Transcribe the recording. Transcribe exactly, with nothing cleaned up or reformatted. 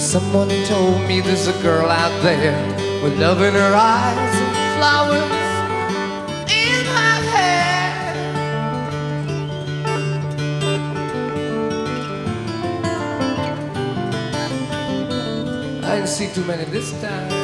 Someone told me there's a girl out there with love in her eyes and flowers in her hair. I didn't see too many this time.